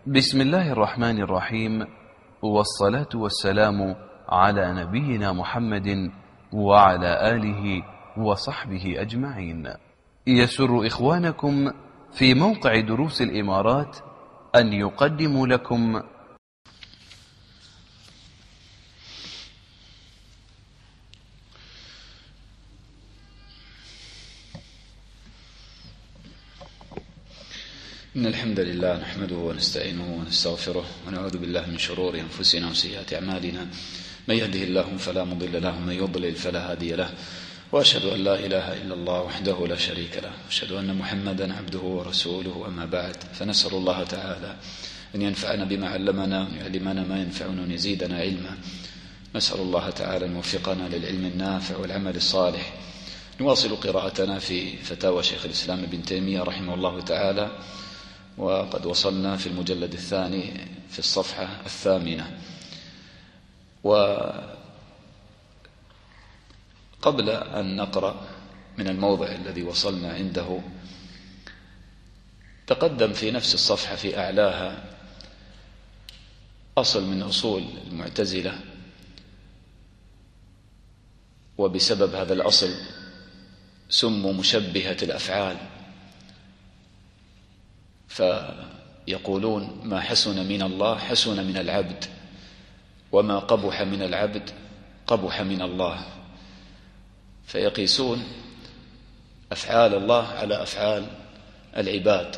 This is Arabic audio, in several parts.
بسم الله الرحمن الرحيم، والصلاة والسلام على نبينا محمد وعلى آله وصحبه أجمعين. يسر إخوانكم في موقع دروس الإمارات أن يقدموا لكم إن الحمد لله نحمده ونستعينه ونستغفره ونعوذ بالله من شرور أنفسنا وسيئات أعمالنا. من يهده الله فلا مضل له ومن يضلل فلا هادي له، وأشهد أن لا إله إلا الله وحده لا شريك له، وأشهد أن محمدا عبده ورسوله. أما بعد، فنسأل الله تعالى أن ينفعنا بما علمنا وأن يعلمنا ما ينفعنا وأن يزيدنا علما. نسأل الله تعالى أن يوفقنا للعلم النافع والعمل الصالح. نواصل قراءتنا في فتاوى شيخ الإسلام ابن تيمية رحمه الله تعالى، وقد وصلنا في المجلد الثاني في الصفحة 8. وقبل أن نقرأ من الموضع الذي وصلنا عنده، تقدم في نفس الصفحة في أعلاها أصل من أصول المعتزلة، وبسبب هذا الأصل سموا مشبهة الأفعال، فيقولون ما حسن من الله حسن من العبد، وما قبح من العبد قبح من الله. فيقيسون أفعال الله على أفعال العباد،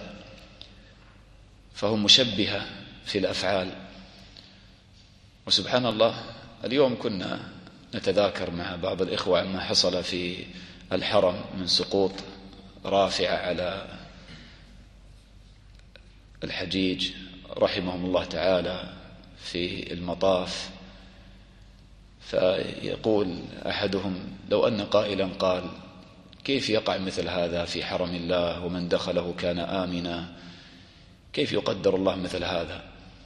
فهم مشبهة في الأفعال. وسبحان الله، اليوم كنا نتذاكر مع بعض الإخوة عما حصل في الحرم من سقوط رافعة على الحجيج رحمهم الله تعالى في المطاف. فيقول أحدهم: لو أن قائلا قال كيف يقع مثل هذا في حرم الله ومن دخله كان آمنا، كيف يقدر الله مثل هذا؟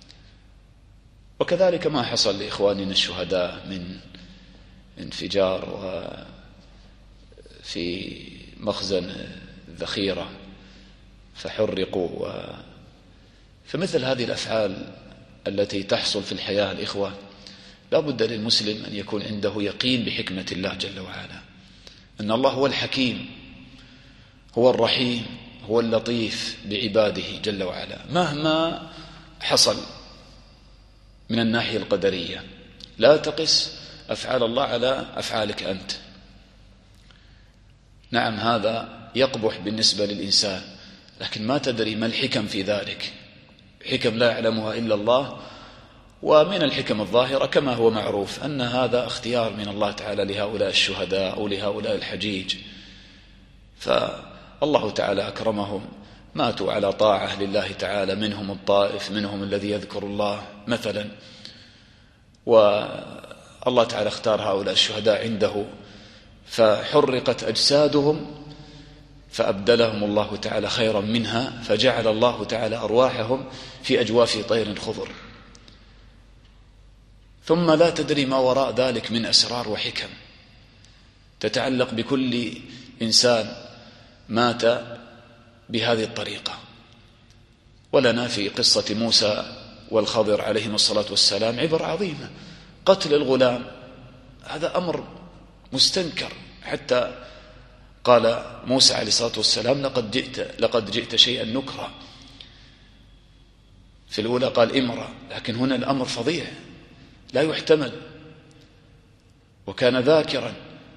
وكذلك ما حصل لإخواننا الشهداء من انفجار في مخزن الذخيرة فحرقوا. فمثل هذه الأفعال التي تحصل في الحياة الإخوة، لا بد للمسلم أن يكون عنده يقين بحكمة الله جل وعلا، أن الله هو الحكيم، هو الرحيم، هو اللطيف بعباده جل وعلا. مهما حصل من الناحية القدرية، لا تقس أفعال الله على أفعالك أنت. نعم، هذا يقبح بالنسبة للإنسان، لكن ما تدري ما الحكم في ذلك، حكم لا يعلمها إلا الله. ومن الحكم الظاهرة كما هو معروف أن هذا اختيار من الله تعالى لهؤلاء الشهداء أو لهؤلاء الحجيج، فالله تعالى أكرمهم، ماتوا على طاعة لله تعالى، منهم الطائف، منهم الذي يذكر الله مثلا، والله تعالى اختار هؤلاء الشهداء عنده، فحرقت أجسادهم فأبدلهم الله تعالى خيرا منها، فجعل الله تعالى أرواحهم في أجواف طير خضر. ثم لا تدري ما وراء ذلك من أسرار وحكم تتعلق بكل إنسان مات بهذه الطريقة. ولنا في قصة موسى والخضر عليهم الصلاة والسلام عبر عظيمة. قتل الغلام هذا أمر مستنكر، حتى قال موسى عليه الصلاة والسلام: لقد جئت شيئا نكرا. في الأولى قال إمرأ، لكن هنا الأمر فظيع لا يحتمل، وكان ذاكرا.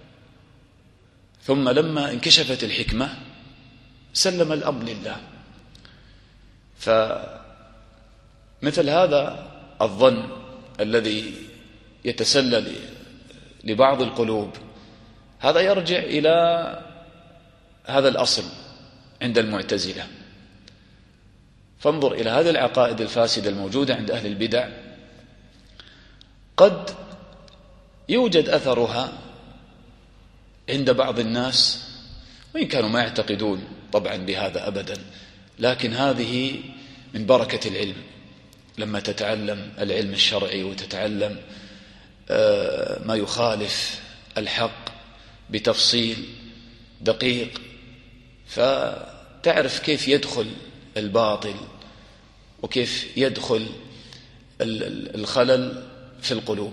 ثم لما انكشفت الحكمة سلم الأمر لله. فمثل هذا الظن الذي يتسلل لبعض القلوب، هذا يرجع إلى هذا الأصل عند المعتزلة. فانظر إلى هذه العقائد الفاسدة الموجودة عند أهل البدع، قد يوجد أثرها عند بعض الناس، وإن كانوا ما يعتقدون طبعا بهذا أبدا، لكن هذه من بركة العلم. لما تتعلم العلم الشرعي وتتعلم ما يخالف الحق بتفصيل دقيق، فتعرف كيف يدخل الباطل وكيف يدخل الخلل في القلوب.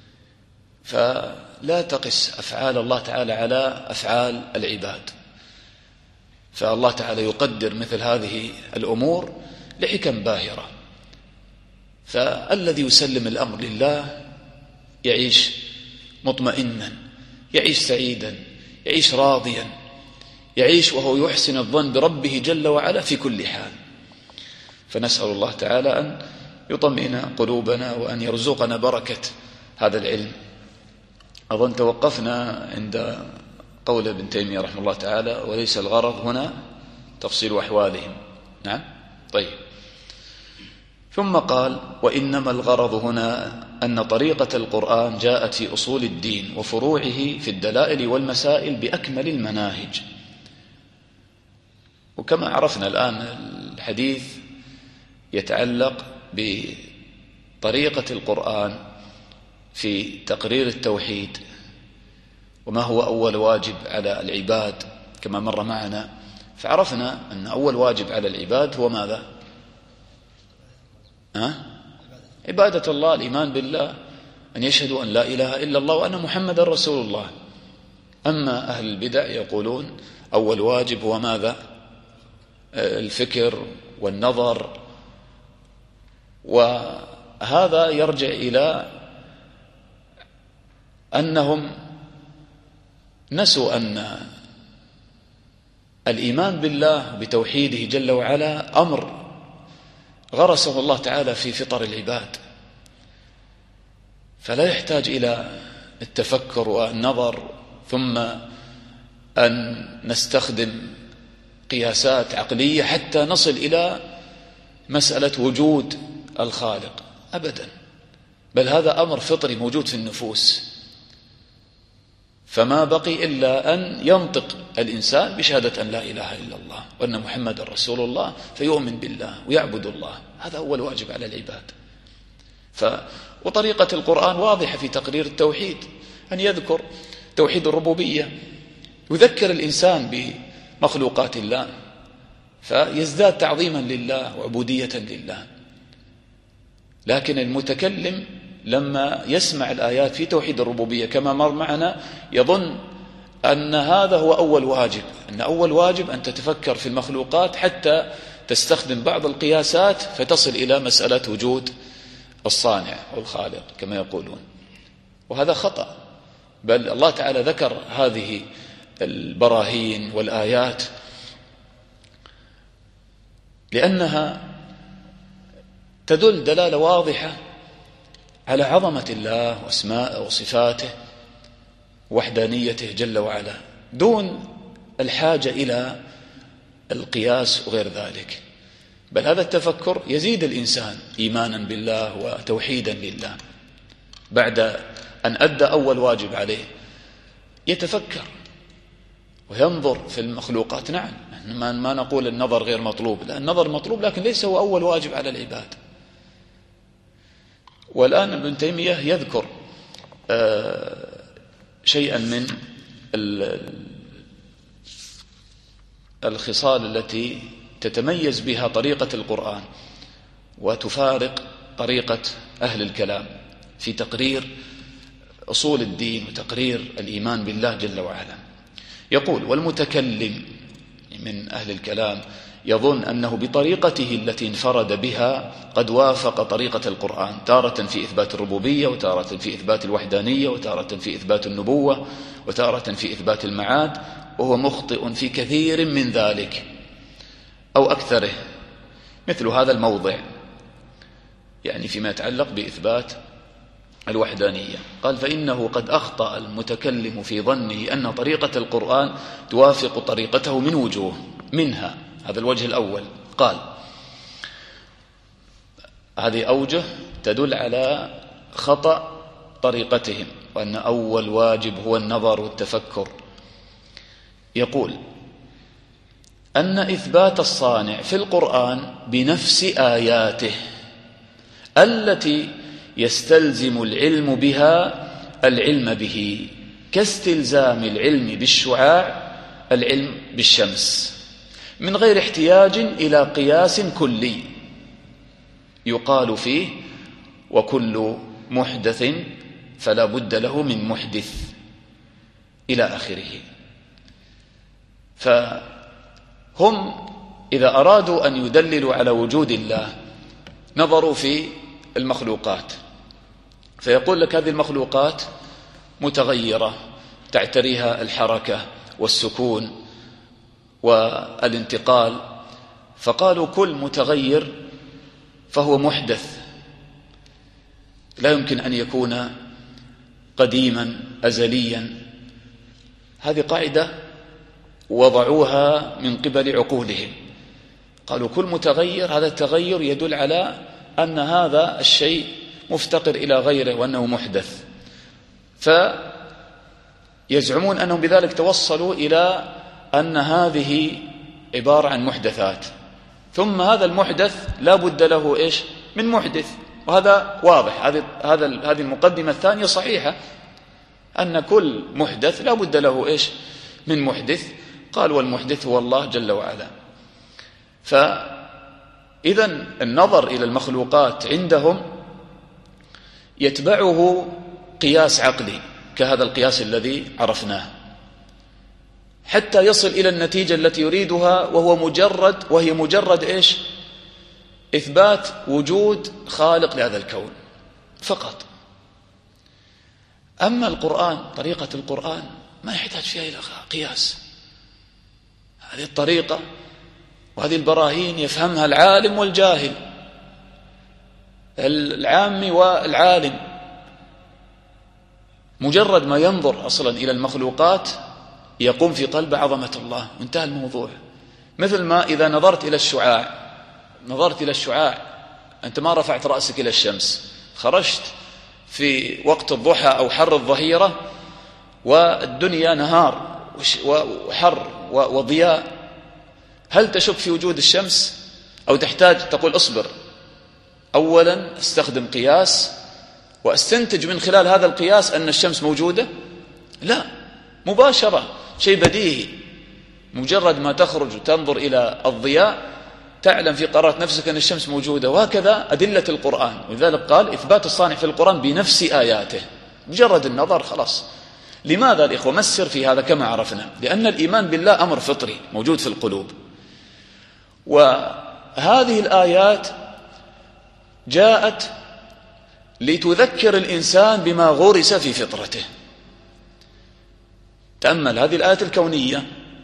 فلا تقس أفعال الله تعالى على أفعال العباد، فالله تعالى يقدر مثل هذه الأمور لحكم باهرة. فالذي يسلم الأمر لله يعيش مطمئنا، يعيش سعيدا، يعيش راضيا، يعيش وهو يحسن الظن بربه جل وعلا في كل حال. فنسأل الله تعالى أن يطمئن قلوبنا وأن يرزقنا بركة هذا العلم. أظن توقفنا عند قول ابن تيمية رحمه الله تعالى: وليس الغرض هنا تفصيل أحوالهم. نعم، طيب. ثم قال: وإنما الغرض هنا أن طريقة القرآن جاءت في أصول الدين وفروعه في الدلائل والمسائل بأكمل المناهج. وكما عرفنا الآن الحديث يتعلق بطريقة القرآن في تقرير التوحيد، وما هو أول واجب على العباد كما مر معنا. فعرفنا أن أول واجب على العباد هو ماذا؟ عبادة الله، الإيمان بالله، أن يشهدوا أن لا إله إلا الله وأن محمد رسول الله. أما أهل البدع يقولون أول واجب هو ماذا؟ الفكر والنظر. وهذا يرجع إلى أنهم نسوا أن الإيمان بالله بتوحيده جل وعلا أمر غرسه الله تعالى في فطر العباد، فلا يحتاج إلى التفكر والنظر ثم أن نستخدم قياسات عقلية حتى نصل إلى مسألة وجود الخالق أبدا، بل هذا أمر فطري موجود في النفوس. فما بقي إلا أن ينطق الإنسان بشهادة أن لا إله إلا الله وأن محمد رسول الله، فيؤمن بالله ويعبد الله. هذا أول واجب على العباد. وطريقة القرآن واضحة في تقرير التوحيد، أن يذكر توحيد الربوبية، يذكر الإنسان بمخلوقات الله فيزداد تعظيما لله وعبودية لله. لكن المتكلم لما يسمع الآيات في توحيد الربوبية كما مر معنا يظن أن هذا هو أول واجب، أن أول واجب أن تتفكر في المخلوقات حتى تستخدم بعض القياسات فتصل إلى مسألة وجود الصانع والخالق كما يقولون، وهذا خطأ. بل الله تعالى ذكر هذه البراهين والآيات لأنها تدل دلالة واضحة على عظمة الله واسماءه وصفاته وحدانيته جل وعلا، دون الحاجة إلى القياس وغير ذلك. بل هذا التفكر يزيد الإنسان إيمانا بالله وتوحيدا لله. بعد أن أدى أول واجب عليه يتفكر وينظر في المخلوقات. نعم، ما نقول النظر غير مطلوب، لا، النظر مطلوب، لكن ليس هو أول واجب على العباد. والآن ابن تيمية يذكر شيئا من الخصال التي تتميز بها طريقة القرآن وتفارق طريقة أهل الكلام في تقرير أصول الدين وتقرير الإيمان بالله جل وعلا. يقول: والمتكلم من أهل الكلام يظن أنه بطريقته التي انفرد بها قد وافق طريقة القرآن، تارة في إثبات الربوبية، وتارة في إثبات الوحدانية، وتارة في إثبات النبوة، وتارة في إثبات المعاد، وهو مخطئ في كثير من ذلك أو أكثره. مثل هذا الموضع، يعني فيما يتعلق بإثبات الوحدانية، قال: فإنه قد أخطأ المتكلم في ظنه أن طريقة القرآن توافق طريقته من وجوه، منها هذا الوجه الأول. قال: هذه أوجه تدل على خطأ طريقتهم، وأن أول واجب هو النظر والتفكر. يقول: أن إثبات الصانع في القرآن بنفس آياته التي يستلزم العلم بها العلم به، كاستلزام العلم بالشعاع العلم بالشمس، من غير احتياج إلى قياس كلي. يقال فيه وكل محدث فلا بد له من محدث إلى آخره. فهم إذا أرادوا أن يدللوا على وجود الله نظروا في المخلوقات، فيقول لك هذه المخلوقات متغيرة تعتريها الحركة والسكون والانتقال، فقالوا كل متغير فهو محدث، لا يمكن أن يكون قديما أزليا. هذه قاعدة وضعوها من قبل عقولهم، قالوا كل متغير هذا التغير يدل على أن هذا الشيء مفتقر إلى غيره وأنه محدث، فيزعمون أنهم بذلك توصلوا إلى أن هذه عبارة عن محدثات، ثم هذا المحدث لا بد له إيش من محدث، وهذا واضح. هذه المقدمة الثانية صحيحة، أن كل محدث لا بد له إيش من محدث. قال والمحدث هو الله جل وعلا. فإذا النظر إلى المخلوقات عندهم يتبعه قياس عقلي كهذا القياس الذي عرفناه، حتى يصل إلى النتيجة التي يريدها، وهي مجرد إيش إثبات وجود خالق لهذا الكون فقط. أما القرآن، طريقة القرآن ما يحتاج فيها إلى قياس. هذه الطريقة وهذه البراهين يفهمها العالم والجاهل، العامي والعالم، مجرد ما ينظر أصلا إلى المخلوقات يقوم في قلبه عظمة الله، وانتهى الموضوع. مثل ما إذا نظرت إلى الشعاع، أنت ما رفعت رأسك إلى الشمس، خرجت في وقت الضحى أو حر الظهيرة والدنيا نهار وحر وضياء، هل تشك في وجود الشمس أو تحتاج تقول اصبر أولا استخدم قياس واستنتج من خلال هذا القياس أن الشمس موجودة؟ لا، مباشرة، شيء بديهي، مجرد ما تخرج وتنظر إلى الضياء تعلم في قرارة نفسك أن الشمس موجودة. وهكذا أدلة القرآن، ولذلك قال إثبات الصانع في القرآن بنفس آياته، مجرد النظر خلاص. لماذا الإخوة؟ ما السر في هذا؟ كما عرفنا، لأن الإيمان بالله أمر فطري موجود في القلوب، وهذه الآيات جاءت لتذكر الإنسان بما غرس في فطرته. تأمل هذه الآيات الكونية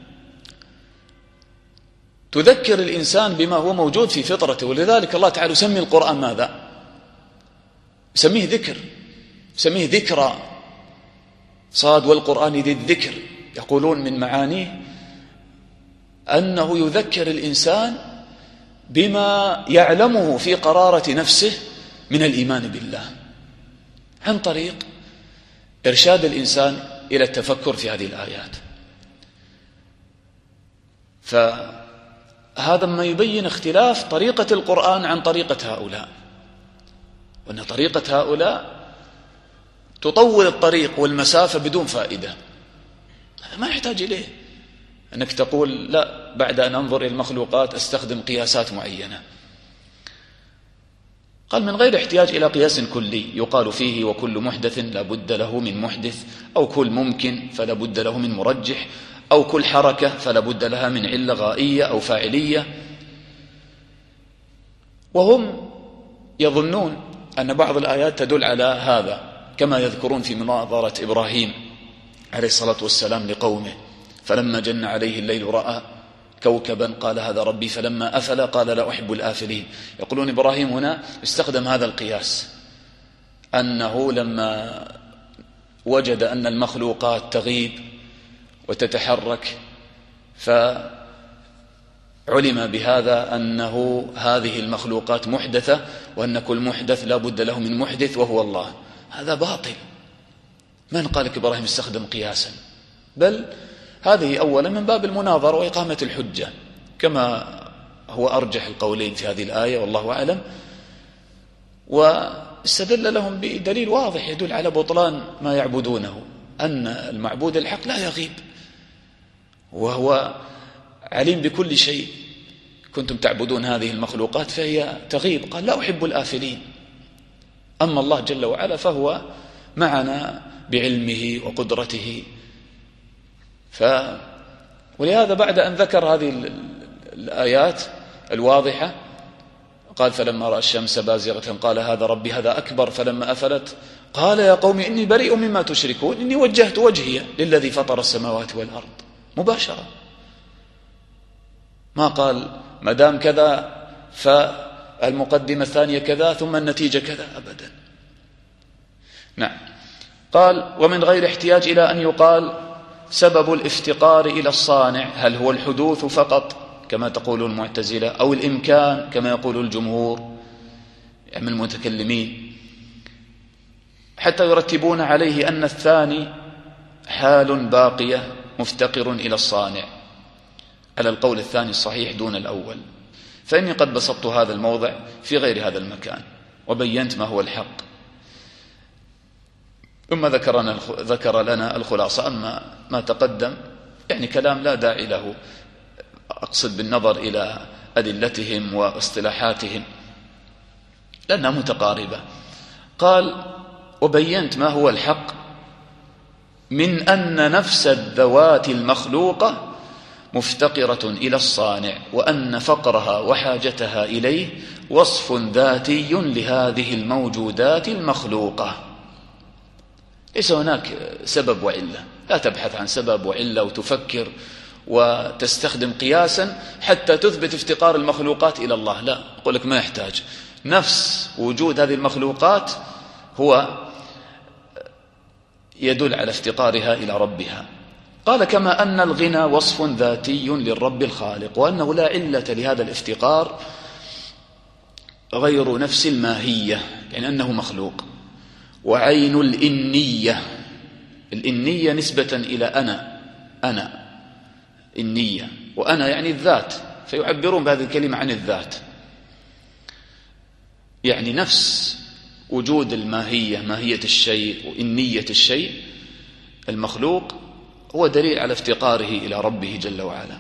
تذكر الإنسان بما هو موجود في فطرته، ولذلك الله تعالى يسمي القرآن ماذا؟ يسميه ذكر، يسميه ذكرى، صاد والقرآن ذي الذكر. يقولون من معانيه أنه يذكر الإنسان بما يعلمه في قرارة نفسه من الإيمان بالله، عن طريق إرشاد الإنسان إلى التفكر في هذه الآيات. فهذا ما يبين اختلاف طريقة القرآن عن طريقة هؤلاء، وأن طريقة هؤلاء تطول الطريق والمسافة بدون فائدة. هذا ما يحتاج إليه أنك تقول لا، بعد أن أنظر إلى المخلوقات أستخدم قياسات معينة. قال من غير احتياج إلى قياس كلي يقال فيه وكل محدث لا بد له من محدث، أو كل ممكن فلا بد له من مرجح، أو كل حركة فلا بد لها من علة غائية أو فاعلية. وهم يظنون أن بعض الآيات تدل على هذا، كما يذكرون في مناظرة إبراهيم عليه الصلاة والسلام لقومه، فلما جن عليه الليل رأى كوكبا قال هذا ربي فلما أفل قال لا أحب الآفلين. يقولون إبراهيم هنا استخدم هذا القياس، أنه لما وجد أن المخلوقات تغيب وتتحرك فعلم بهذا أنه هذه المخلوقات محدثة، وأن كل محدث لا بد له من محدث وهو الله. هذا باطل. من قال لك إبراهيم استخدم قياسا؟ بل هذه أولا من باب المناظرة وإقامة الحجة، كما هو أرجح القولين في هذه الآية والله أعلم. واستدل لهم بدليل واضح يدل على بطلان ما يعبدونه، أن المعبود الحق لا يغيب، وهو عليم بكل شيء، كنتم تعبدون هذه المخلوقات فهي تغيب. قال لا أحب الآفلين. أما الله جل وعلا فهو معنا بعلمه وقدرته. ولهذا بعد أن ذكر هذه الآيات الواضحة قال فلما رأى الشمس بازغة قال هذا ربي هذا أكبر، فلما أفلت قال يا قوم إني بريء مما تشركون إني وجهت وجهي للذي فطر السماوات والأرض. مباشرة، ما قال ما دام كذا فالمقدمة الثانية كذا ثم النتيجة كذا، أبدا. نعم. قال ومن غير احتياج إلى أن يقال سبب الافتقار إلى الصانع هل هو الحدوث فقط كما تقول المعتزلة أو الإمكان كما يقول الجمهور من المتكلمين، حتى يرتبون عليه أن الثاني حال باقية مفتقر إلى الصانع على القول الثاني الصحيح دون الأول. فإني قد بسطت هذا الموضع في غير هذا المكان وبينت ما هو الحق، ثم ذكر لنا الخلاصة. أما ما تقدم يعني كلام لا داعي له، أقصد بالنظر إلى أدلتهم واصطلاحاتهم لأنها متقاربة. قال وبينت ما هو الحق من أن نفس الذوات المخلوقة مفتقرة إلى الصانع، وأن فقرها وحاجتها إليه وصف ذاتي لهذه الموجودات المخلوقة. ليس هناك سبب وعلة، لا تبحث عن سبب وعلة وتفكر وتستخدم قياسا حتى تثبت افتقار المخلوقات إلى الله. لا، أقول لك ما يحتاج. نفس وجود هذه المخلوقات هو يدل على افتقارها إلى ربها. قال كما أن الغنى وصف ذاتي للرب الخالق، وأنه لا علة لهذا الافتقار غير نفس الماهية يعني أنه مخلوق. وعين الإنية نسبة إلى أنا النية، وأنا يعني الذات، فيعبرون بهذه الكلمة عن الذات، يعني نفس وجود الماهية، ماهية الشيء وإنية الشيء المخلوق هو دليل على افتقاره إلى ربه جل وعلا.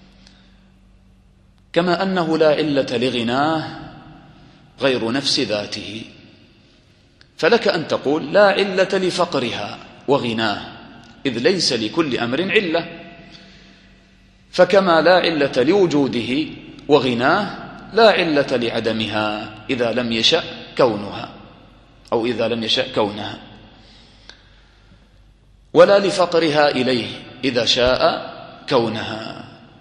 كما أنه لا علة لغناه غير نفس ذاته، فلك أن تقول لا علة لفقرها وغناه إذ ليس لكل أمر علة، فكما لا علة لوجوده وغناه لا علة لعدمها إذا لم يشأ كونها أو إذا لم يشأ كونها، ولا لفقرها إليه إذا شاء كونها،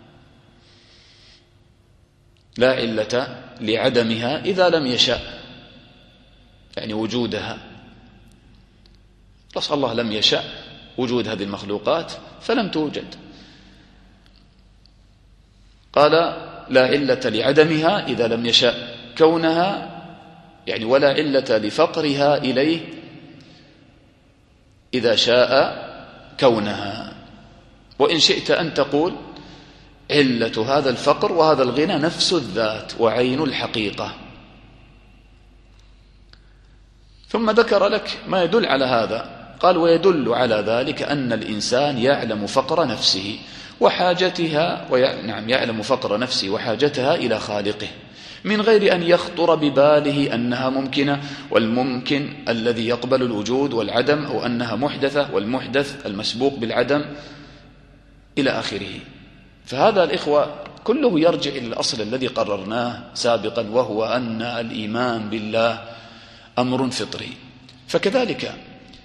لا علة لعدمها إذا لم يشأ يعني وجودها. بس الله لم يشأ وجود هذه المخلوقات فلم توجد. قال لا علة لعدمها إذا لم يشأ كونها يعني ولا علة لفقرها إليه إذا شاء كونها. وإن شئت أن تقول علة هذا الفقر وهذا الغنى نفس الذات وعين الحقيقة. ثم ذكر لك ما يدل على هذا. قال ويدل على ذلك أن الإنسان يعلم فقر نفسه وحاجتها يعلم فقر نفسه وحاجتها إلى خالقه من غير أن يخطر بباله أنها ممكنة، والممكن الذي يقبل الوجود والعدم، أو أنها محدثة والمحدث المسبوق بالعدم إلى آخره. فهذا الإخوة كله يرجع إلى الأصل الذي قررناه سابقا، وهو أن الإيمان بالله أمر فطري. فكذلك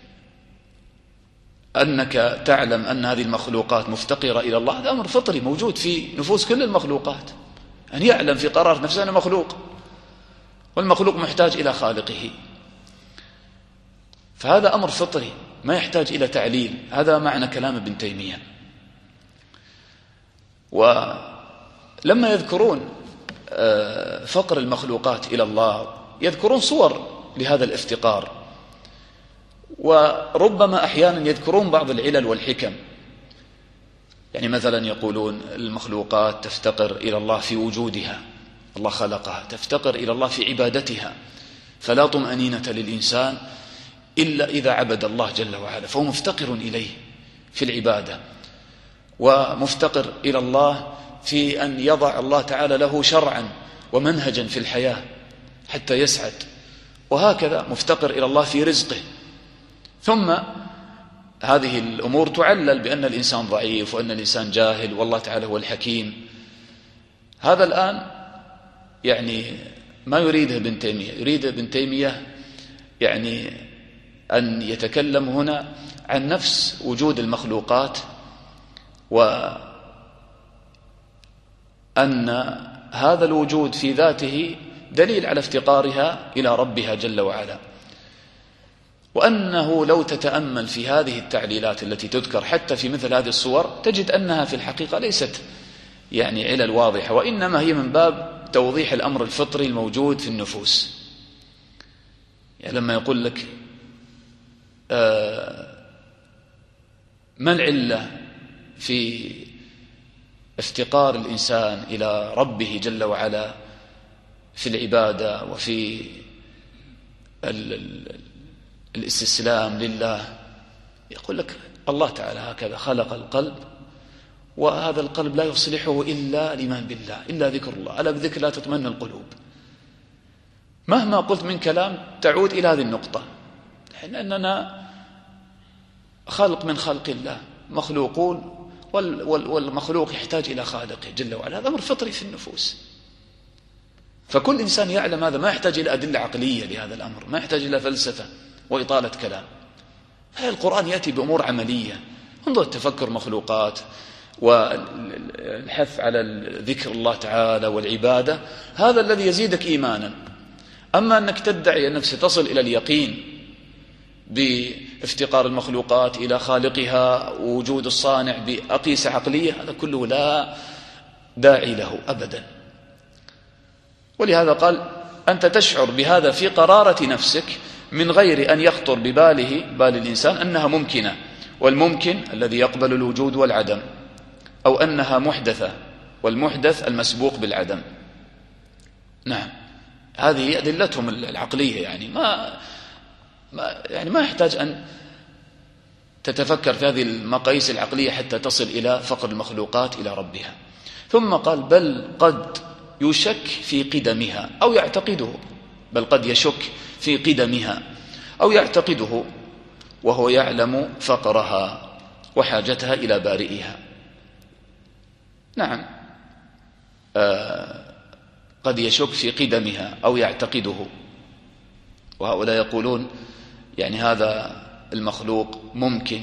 أنك تعلم أن هذه المخلوقات مفتقرة إلى الله، هذا أمر فطري موجود في نفوس كل المخلوقات، أن يعلم في قرار نفسه أنه مخلوق، والمخلوق محتاج إلى خالقه. فهذا أمر فطري ما يحتاج إلى تعليل. هذا معنى كلام ابن تيمية. ولما يذكرون فقر المخلوقات إلى الله يذكرون صور لهذا الافتقار، وربما أحيانا يذكرون بعض العلل والحكم. يعني مثلا يقولون المخلوقات تفتقر إلى الله في وجودها، الله خلقها، تفتقر إلى الله في عبادتها، فلا طمأنينة للإنسان إلا إذا عبد الله جل وعلا، فهو مفتقر إليه في العبادة، ومفتقر إلى الله في أن يضع الله تعالى له شرعا ومنهجا في الحياة حتى يسعد، وهكذا مفتقر إلى الله في رزقه. ثم هذه الأمور تعلل بأن الإنسان ضعيف وأن الإنسان جاهل والله تعالى هو الحكيم. هذا الآن يعني ما يريده ابن تيمية، يريد ابن تيمية يعني أن يتكلم هنا عن نفس وجود المخلوقات، وأن هذا الوجود في ذاته دليل على افتقارها إلى ربها جل وعلا، وأنه لو تتأمل في هذه التعليلات التي تذكر حتى في مثل هذه الصور تجد أنها في الحقيقة ليست يعني علل واضحة، وإنما هي من باب توضيح الأمر الفطري الموجود في النفوس. يعني لما يقول لك ما العلة في افتقار الإنسان إلى ربه جل وعلا في العبادة وفي الاستسلام لله، يقول لك الله تعالى هكذا خلق القلب، وهذا القلب لا يصلحه إلا الإيمان بالله، إلا ذكر الله، ألا بذكر لا تطمئن القلوب. مهما قلت من كلام تعود إلى هذه النقطة، أننا خلق من خلق الله، مخلوقون، والمخلوق يحتاج إلى خالقه جل وعلا. هذا أمر فطري في النفوس، فكل إنسان يعلم هذا، ما يحتاج إلى أدلة عقلية لهذا الأمر، ما يحتاج إلى فلسفة وإطالة كلام. القرآن يأتي بأمور عملية، انظر التفكر مخلوقات والحث على ذكر الله تعالى والعبادة، هذا الذي يزيدك إيمانا. أما أنك تدعي أنك ستصل إلى اليقين بافتقار المخلوقات إلى خالقها ووجود الصانع بأقيسة عقلية، هذا كله لا داعي له أبدا. ولهذا قال أنت تشعر بهذا في قرارة نفسك من غير أن يخطر بال الإنسان أنها ممكنة، والممكن الذي يقبل الوجود والعدم، أو أنها محدثة، والمحدث المسبوق بالعدم. نعم، هذه أدلتهم العقلية، يعني ما يحتاج أن تتفكر في هذه المقاييس العقلية حتى تصل إلى فقر المخلوقات إلى ربها. ثم قال بل قد يشك في قدمها أو يعتقده، بل قد يشك في قدمها أو يعتقده وهو يعلم فقرها وحاجتها إلى بارئها. نعم، قد يشك في قدمها أو يعتقده، وهؤلاء يقولون يعني هذا المخلوق ممكن،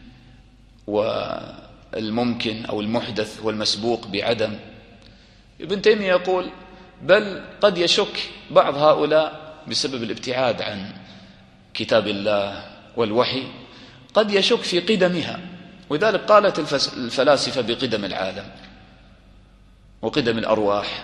والممكن أو المحدث هو المسبوق بعدم. ابن تيمية يقول بل قد يشك بعض هؤلاء بسبب الابتعاد عن كتاب الله والوحي، قد يشك في قدمها، ولذلك قالت الفلاسفة بقدم العالم وقدم الأرواح،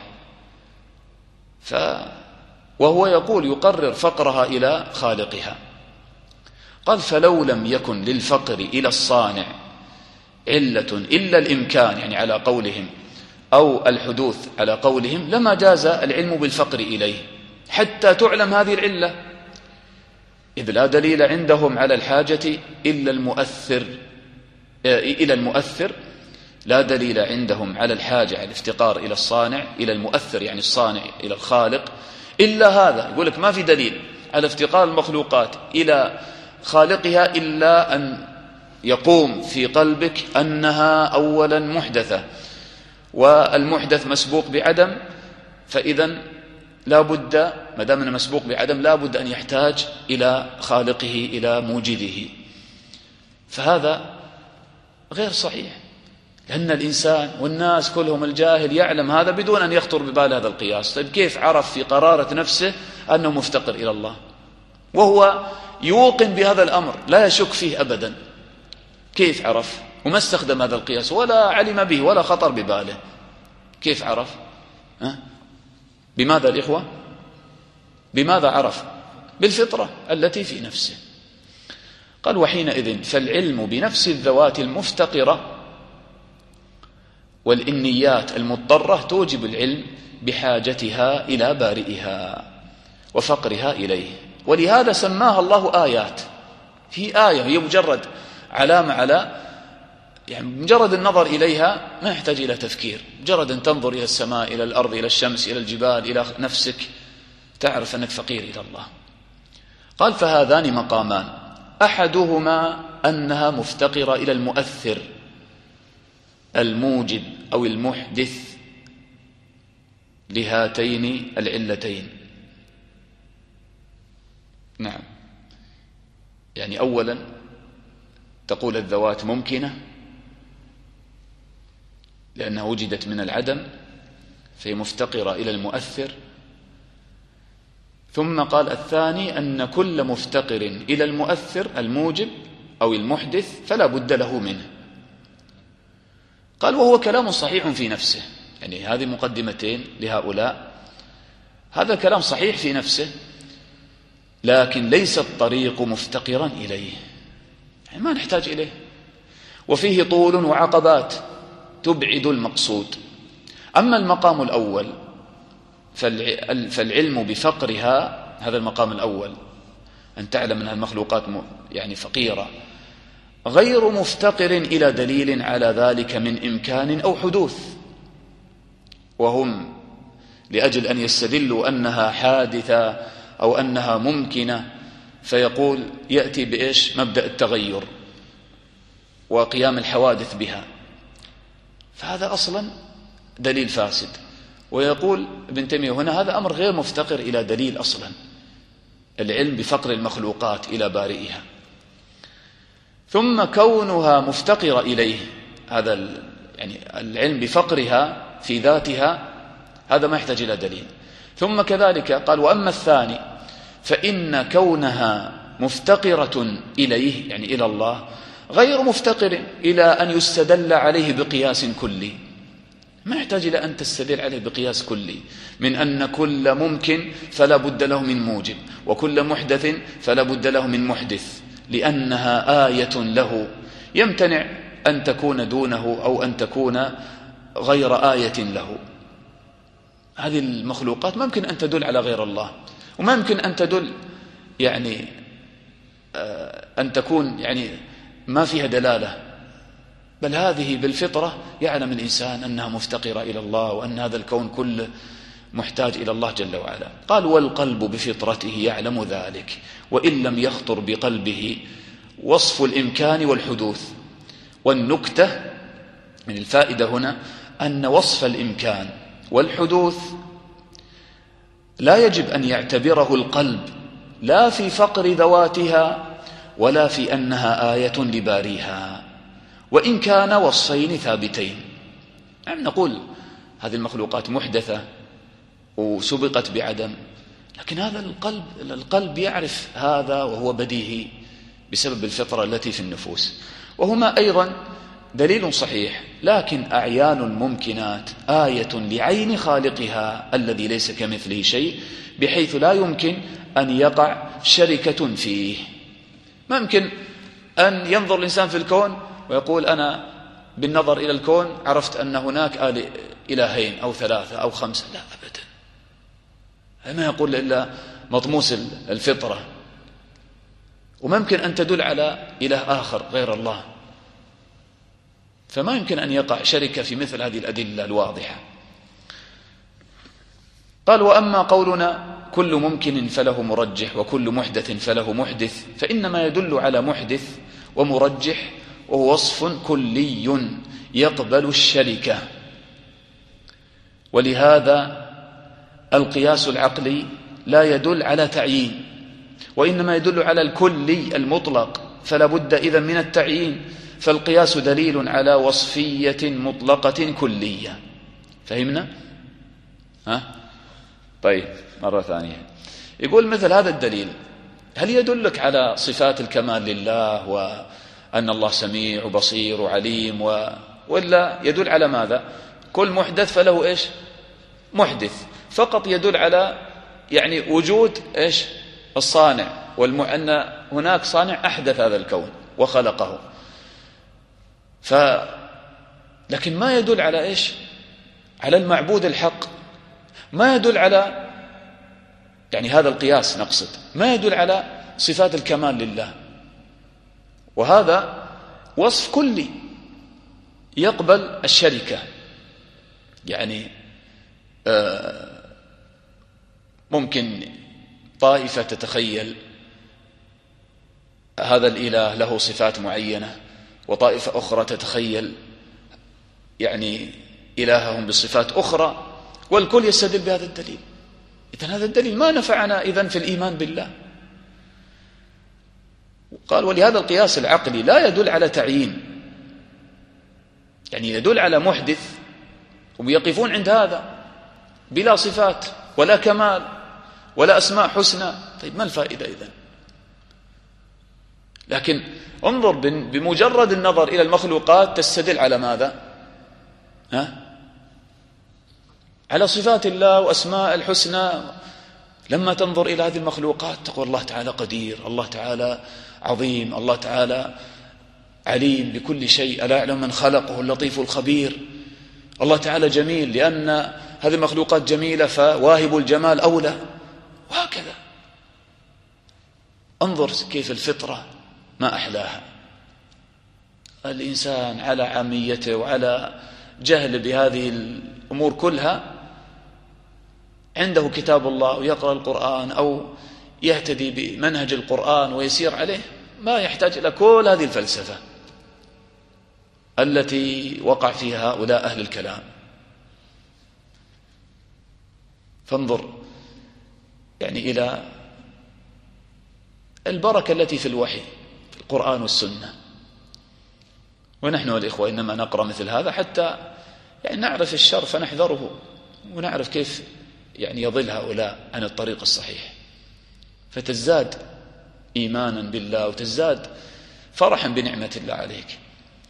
وهو يقول يقرر فقرها إلى خالقها. قال فلو لم يكن للفقر إلى الصانع علة إلا الإمكان، يعني على قولهم، أو الحدوث على قولهم، لما جاز العلم بالفقر إليه حتى تعلم هذه العلة، إذ لا دليل عندهم على الحاجة إلا المؤثر، لا دليل عندهم على الحاجة، على الافتقار إلى الصانع، إلى المؤثر يعني الصانع، إلى الخالق، إلا هذا. يقول لك ما في دليل على افتقار المخلوقات إلى خالقها إلا أن يقوم في قلبك أنها أولا محدثة، والمحدث مسبوق بعدم، فإذا لا بد ما دام أنه مسبوق بعدم لا بد أن يحتاج إلى خالقه، إلى موجده. فهذا غير صحيح، لأن الإنسان والناس كلهم الجاهل يعلم هذا بدون أن يخطر ببال هذا القياس. طيب كيف عرف في قرارة نفسه أنه مفتقر إلى الله وهو يوقن بهذا الأمر لا يشك فيه أبدا؟ كيف عرف وما استخدم هذا القياس ولا علم به ولا خطر بباله؟ كيف عرف؟ بماذا الإخوة؟ بماذا عرف؟ بالفطرة التي في نفسه. قال وحينئذ فالعلم بنفس الذوات المفتقرة والإنيات المضطرة توجب العلم بحاجتها إلى بارئها وفقرها إليه، ولهذا سماها الله آيات. في آية هي مجرد علامة على يعني مجرد النظر إليها ما يحتاج إلى تفكير، مجرد أن تنظر إلى السماء، إلى الأرض، إلى الشمس، إلى الجبال، إلى نفسك، تعرف أنك فقير إلى الله. قال فهذان مقامان، أحدهما أنها مفتقرة إلى المؤثر الموجب أو المحدث لهاتين العلتين. نعم، يعني أولا تقول الذوات ممكنة لأنها وجدت من العدم فهي مفتقرة إلى المؤثر. ثم قال الثاني أن كل مفتقر إلى المؤثر الموجب أو المحدث فلا بد له منه. قال وهو كلام صحيح في نفسه، يعني هذه مقدمتين لهؤلاء، هذا كلام صحيح في نفسه لكن ليس الطريق مفتقرا إليه، يعني ما نحتاج إليه، وفيه طول وعقبات تبعد المقصود. أما المقام الأول فالعلم بفقرها، هذا المقام الأول أن تعلم أن المخلوقات يعني فقيرة، غير مفتقر إلى دليل على ذلك من إمكان أو حدوث، وهم لأجل أن يستدلوا أنها حادثة أو أنها ممكنة فيقول يأتي بإيش؟ مبدأ التغير وقيام الحوادث بها، فهذا أصلا دليل فاسد. ويقول ابن تيمية هنا هذا أمر غير مفتقر إلى دليل أصلا، العلم بفقر المخلوقات إلى بارئها. ثم كونها مفتقرة إليه، هذا يعني العلم بفقرها في ذاتها هذا ما يحتاج إلى دليل. ثم كذلك قال وأما الثاني فإن كونها مفتقرة إليه يعني إلى الله غير مفتقر إلى أن يستدل عليه بقياس كلي، ما يحتاج إلى أن تستدل عليه بقياس كلي من أن كل ممكن فلا بد له من موجب وكل محدث فلا بد له من محدث، لأنها آية له يمتنع أن تكون دونه أو أن تكون غير آية له. هذه المخلوقات ما يمكن أن تدل على غير الله، وما يمكن أن تدل يعني أن تكون يعني ما فيها دلالة، بل هذه بالفطرة يعلم الإنسان أنها مفتقرة إلى الله وأن هذا الكون كله محتاج إلى الله جل وعلا. قال والقلب بفطرته يعلم ذلك وإن لم يخطر بقلبه وصف الإمكان والحدوث. والنكتة من الفائدة هنا أن وصف الإمكان والحدوث لا يجب أن يعتبره القلب لا في فقر ذواتها ولا في أنها آية لباريها، وإن كان وصفين ثابتين. يعني نقول هذه المخلوقات محدثة وسبقت بعدم، لكن هذا القلب يعرف هذا وهو بديهي بسبب الفطرة التي في النفوس. وهما أيضا دليل صحيح، لكن أعيان الممكنات آية لعين خالقها الذي ليس كمثله شيء، بحيث لا يمكن أن يقع شركة فيه. ما يمكن أن ينظر الإنسان في الكون ويقول أنا بالنظر إلى الكون عرفت أن هناك إلهين أو ثلاثة أو خمسة، لا أبدا، ما يقول إلا مطموس الفطرة. وما يمكن أن تدل على إله آخر غير الله، فما يمكن أن يقع شركة في مثل هذه الأدلة الواضحة. قال وأما قولنا كل ممكن فله مرجح وكل محدث فله محدث، فإنما يدل على محدث ومرجح وهو وصف كلي يقبل الشركة. ولهذا القياس العقلي لا يدل على تعيين، وإنما يدل على الكلي المطلق، فلا بد إذن من التعيين، فالقياس دليل على وصفية مطلقة كلية. فهمنا؟ طيب مرة ثانية يقول مثل هذا الدليل هل يدلك على صفات الكمال لله وأن الله سميع وبصير وعليم ولا يدل على ماذا؟ كل محدث فله إيش؟ محدث فقط، يدل على يعني وجود إيش؟ الصانع، أن هناك صانع أحدث هذا الكون وخلقه، لكن ما يدل على إيش؟ على المعبود الحق، ما يدل على يعني هذا القياس نقصد ما يدل على صفات الكمال لله، وهذا وصف كلي يقبل الشركة، يعني ممكن طائفة تتخيل هذا الإله له صفات معينة، وطائفة أخرى تتخيل يعني إلههم بصفات أخرى، والكل يستدل بهذا الدليل. إذن هذا الدليل ما نفعنا إذن في الإيمان بالله. قال ولهذا القياس العقلي لا يدل على تعيين، يعني يدل على محدث، ويقفون عند هذا بلا صفات ولا كمال ولا أسماء حسنى. طيب ما الفائدة إذن؟ لكن انظر بمجرد النظر إلى المخلوقات تستدل على ماذا؟ على صفات الله وأسماء الحسنى. لما تنظر إلى هذه المخلوقات تقول الله تعالى قدير، الله تعالى عظيم، الله تعالى عليم بكل شيء، ألا يعلم من خلقه اللطيف الخبير. الله تعالى جميل لأن هذه المخلوقات جميلة فواهب الجمال أولى، وهكذا. انظر كيف الفطرة ما أحلاها. الإنسان على عاميته وعلى جهل بهذه الأمور كلها عنده كتاب الله ويقرأ القرآن أو يهتدي بمنهج القرآن ويسير عليه، ما يحتاج إلى كل هذه الفلسفة التي وقع فيها هؤلاء أهل الكلام. فانظر يعني إلى البركة التي في الوحي في القرآن والسنة. ونحن والإخوة إنما نقرأ مثل هذا حتى يعني نعرف الشر فنحذره، ونعرف كيف يعني يضل هؤلاء عن الطريق الصحيح، فتزداد إيمانا بالله وتزداد فرحا بنعمة الله عليك.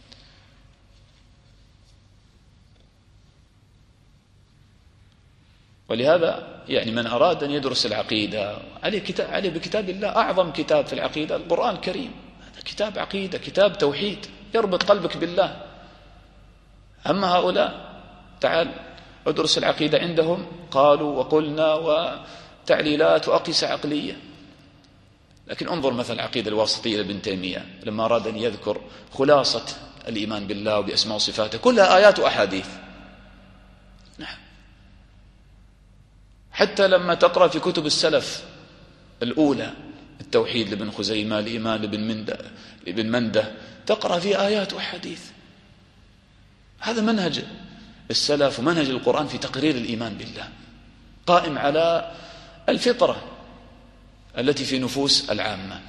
ولهذا يعني من أراد أن يدرس العقيدة عليه بكتاب الله، أعظم كتاب في العقيدة القرآن الكريم. هذا كتاب عقيدة، كتاب توحيد يربط قلبك بالله. أما هؤلاء تعال ادرس العقيدة عندهم قالوا وقلنا وتعليلات وأقيسة عقلية. لكن انظر مثل العقيدة الواسطية لابن تيمية لما أراد أن يذكر خلاصة الإيمان بالله وبأسماء وصفاته، كلها آيات وأحاديث. نعم. حتى لما تقرأ في كتب السلف الأولى التوحيد لابن خزيمة، الإيمان لابن منده، تقرأ فيه آيات وأحاديث. هذا منهج السلف ومنهج القرآن في تقرير الإيمان بالله، قائم على الفطرة التي في نفوس العامة.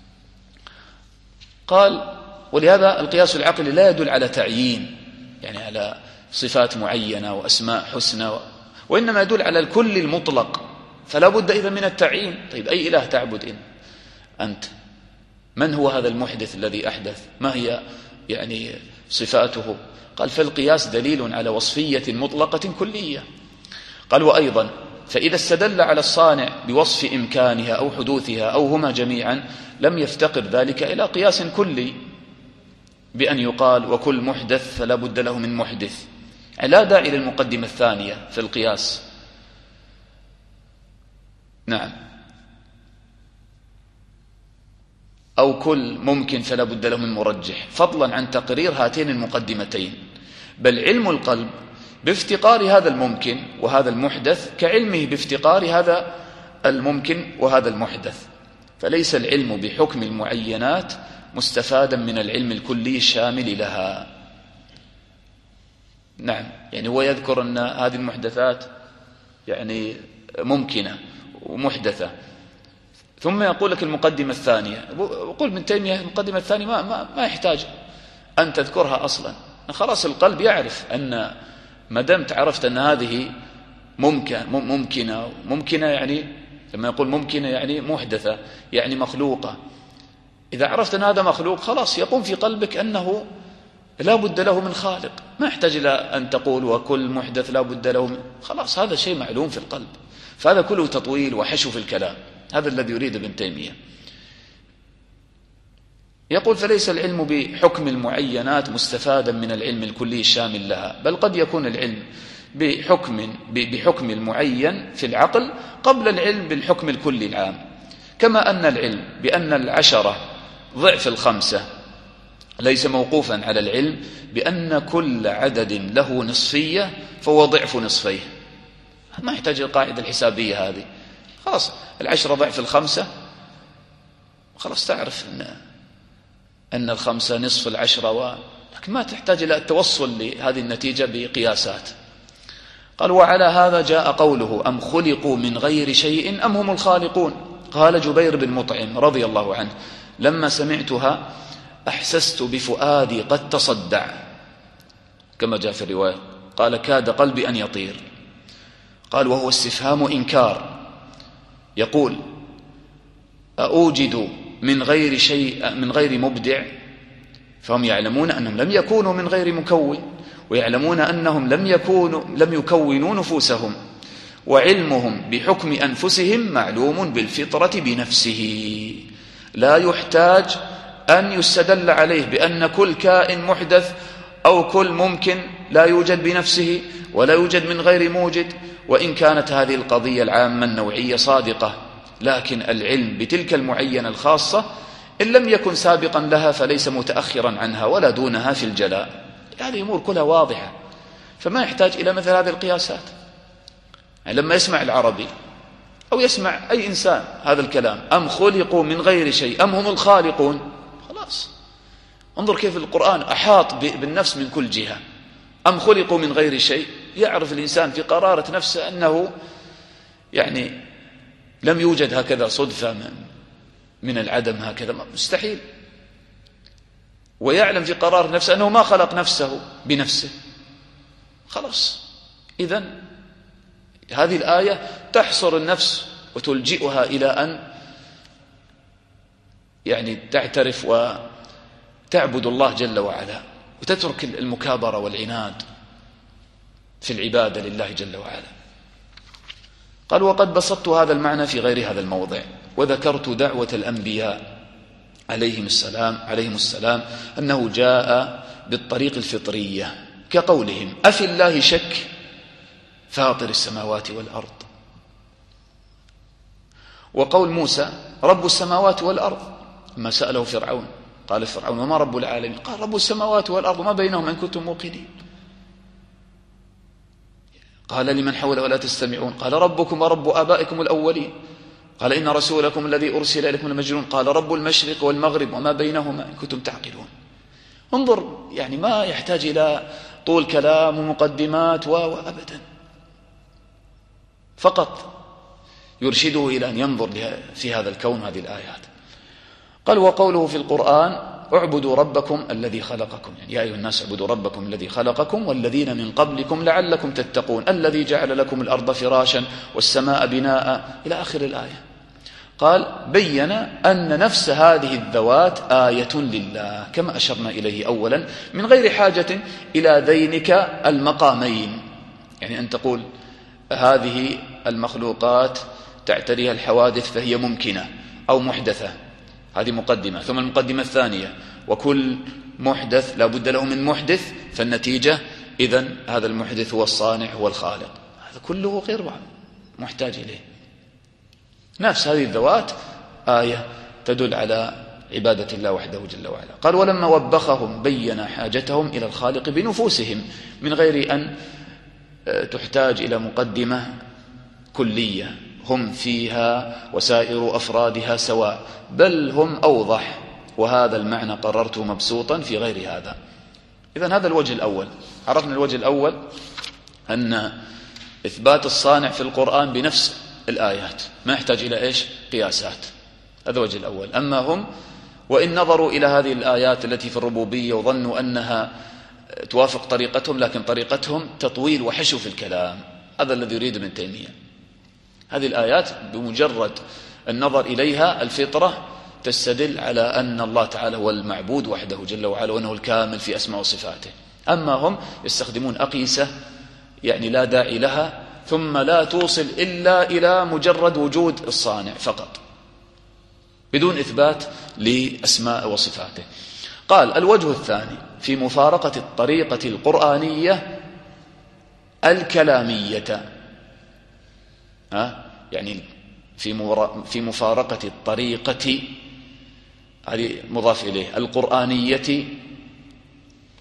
قال ولهذا القياس العقلي لا يدل على تعيين، يعني على صفات معينة وأسماء حسنى، وإنما يدل على الكل المطلق. فلا بد إذا من التعيين. طيب أي إله تعبد أنت؟ من هو هذا المحدث الذي أحدث؟ ما هي يعني صفاته؟ قال فالقياس دليل على وصفية مطلقة كلية. قال وأيضا فإذا استدل على الصانع بوصف إمكانها أو حدوثها أو هما جميعا لم يفتقر ذلك إلى قياس كلي بأن يقال وكل محدث فلا بد له من محدث. يعني لا داعي للمقدمة الثانية في القياس. نعم. أو كل ممكن فلا بد له من مرجح، فضلا عن تقرير هاتين المقدمتين. بل علم القلب بافتقار هذا الممكن وهذا المحدث كعلمه بافتقار هذا الممكن وهذا المحدث، فليس العلم بحكم المعينات مستفادا من العلم الكلي الشامل لها. نعم. يعني هو يذكر أن هذه المحدثات يعني ممكنة ومحدثة، ثم يقول لك المقدمة الثانية. وقل ابن تيمية المقدمة الثانية ما يحتاج أن تذكرها أصلا. خلاص القلب يعرف أن ما دمت عرفت أن هذه ممكنة يعني لما يقول ممكنة يعني محدثة يعني مخلوقة. إذا عرفت أن هذا مخلوق خلاص يقوم في قلبك أنه لا بد له من خالق، ما يحتاج إلى أن تقول وكل محدث لا بد له من، خلاص هذا شيء معلوم في القلب. فهذا كله تطويل وحشو في الكلام. هذا الذي يريد ابن تيمية. يقول فليس العلم بحكم المعينات مستفادا من العلم الكلي الشامل لها، بل قد يكون العلم بحكم المعين في العقل قبل العلم بالحكم الكلي العام. كما أن العلم بأن 10 ضعف 5 ليس موقوفا على العلم بأن كل عدد له نصفية فهو ضعف نصفيه. ما يحتاج القاعدة الحسابية هذه. خلاص 10 ضعف 5، خلاص تعرف أن 5 نصف 10 لكن ما تحتاج إلى التوصل لهذه النتيجة بقياسات. قال وعلى هذا جاء قوله أم خلقوا من غير شيء أم هم الخالقون. قال جبير بن مطعم رضي الله عنه لما سمعتها أحسست بفؤادي قد تصدع، كما جاء في الرواية قال كاد قلبي أن يطير. قال وهو استفهام إنكار، يقول أوجد من غير شيء من غير مبدع، فهم يعلمون أنهم لم يكونوا من غير مكون، ويعلمون أنهم لم يكونوا نفوسهم، وعلمهم بحكم أنفسهم معلوم بالفطرة بنفسه، لا يحتاج أن يستدل عليه بأن كل كائن محدث أو كل ممكن لا يوجد بنفسه ولا يوجد من غير موجد. وإن كانت هذه القضية العامة النوعية صادقة، لكن العلم بتلك المعينة الخاصة إن لم يكن سابقا لها فليس متأخرا عنها ولا دونها في الجلاء. هذه أمور كلها واضحة، فما يحتاج إلى مثل هذه القياسات. يعني لما يسمع العربي أو يسمع أي إنسان هذا الكلام أم خلقوا من غير شيء أم هم الخالقون، خلاص انظر كيف القرآن أحاط بالنفس من كل جهة. أم خلقوا من غير شيء، يعرف الإنسان في قرارة نفسه أنه يعني لم يوجد هكذا صدفة من العدم هكذا، مستحيل. ويعلم في قرار نفسه أنه ما خلق نفسه بنفسه، خلاص. إذن هذه الآية تحصر النفس وتلجئها إلى أن يعني تعترف وتعبد الله جل وعلا، وتترك المكابرة والعناد في العبادة لله جل وعلا. قال وقد بسطت هذا المعنى في غير هذا الموضع، وذكرت دعوة الأنبياء عليهم السلام أنه جاء بالطريق الفطرية، كقولهم أفي الله شك فاطر السماوات والأرض، وقول موسى رب السماوات والأرض ما سأله فرعون قال فرعون وما رب العالمين قال رب السماوات والأرض وما بينهم إن كنتم موقنين. قال لمن حوله ولا تستمعون قال ربكم ورب آبائكم الأولين قال إن رسولكم الذي أرسل إليكم لمجنون قال رب المشرق والمغرب وما بينهما إن كنتم تعقلون. انظر يعني ما يحتاج إلى طول كلام ومقدمات وأبدا، فقط يرشده إلى أن ينظر في هذا الكون هذه الآيات. قال وقوله في القرآن اعبدوا ربكم الذي خلقكم، يعني يا أيها الناس اعبدوا ربكم الذي خلقكم والذين من قبلكم لعلكم تتقون الذي جعل لكم الأرض فراشا والسماء بناء إلى آخر الآية. قال بين أن نفس هذه الذوات آية لله كما أشرنا إليه أولا من غير حاجة إلى ذينك المقامين، يعني أن تقول هذه المخلوقات تعتريها الحوادث فهي ممكنة أو محدثة، هذه مقدمة. ثم المقدمة الثانية وكل محدث لا بد له من محدث، فالنتيجة إذن هذا المحدث هو الصانع هو الخالق، هذا كله غير محتاج إليه. نفس هذه الذوات آية تدل على عبادة الله وحده جل وعلا. قال ولما وبخهم بين حاجتهم إلى الخالق بنفوسهم من غير أن تحتاج إلى مقدمة كلية هم فيها وسائر أفرادها سواء، بل هم أوضح، وهذا المعنى قررته مبسوطا في غير هذا. إذن هذا الوجه الأول. عرفنا الوجه الأول أن إثبات الصانع في القرآن بنفس الآيات ما يحتاج إلى إيش؟ قياسات. هذا الوجه الأول. أما هم وإن نظروا إلى هذه الآيات التي في الربوبية وظنوا أنها توافق طريقتهم، لكن طريقتهم تطويل وحشو في الكلام، هذا الذي يريد ابن تيمية. هذه الآيات بمجرد النظر إليها الفطرة تستدل على أن الله تعالى هو المعبود وحده جل وعلا وأنه الكامل في أسماء وصفاته. أما هم يستخدمون أقيسة يعني لا داعي لها، ثم لا توصل إلا إلى مجرد وجود الصانع فقط بدون إثبات لأسماء وصفاته. قال الوجه الثاني في مفارقة الطريقة القرآنية الكلامية، يعني في مفارقة الطريقة هذه مضاف إليه القرآنية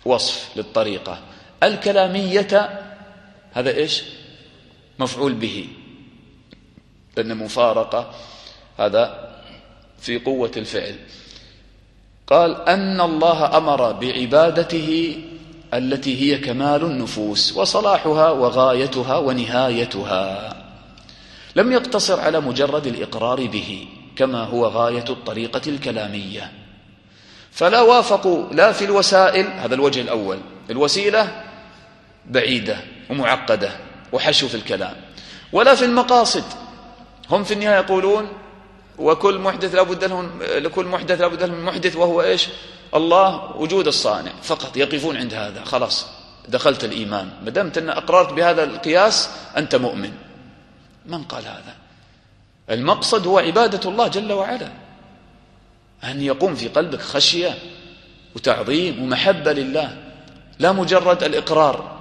وصف للطريقة. الكلامية هذا إيش؟ مفعول به، لأن مفارقة هذا في قوة الفعل. قال أن الله أمر بعبادته التي هي كمال النفوس وصلاحها وغايتها ونهايتها، لم يقتصر على مجرد الإقرار به كما هو غاية الطريقة الكلامية، فلا وافقوا لا في الوسائل، هذا الوجه الأول، الوسيلة بعيدة ومعقدة وحشو في الكلام، ولا في المقاصد. هم في النهاية يقولون وكل محدث لكل محدث لابد له من محدث، وهو إيش؟ الله، وجود الصانع فقط. يقفون عند هذا، خلاص دخلت الإيمان، ما دمت أن أقررت بهذا القياس أنت مؤمن. من قال هذا؟ المقصد هو عبادة الله جل وعلا، أن يقوم في قلبك خشية وتعظيم ومحبة لله، لا مجرد الإقرار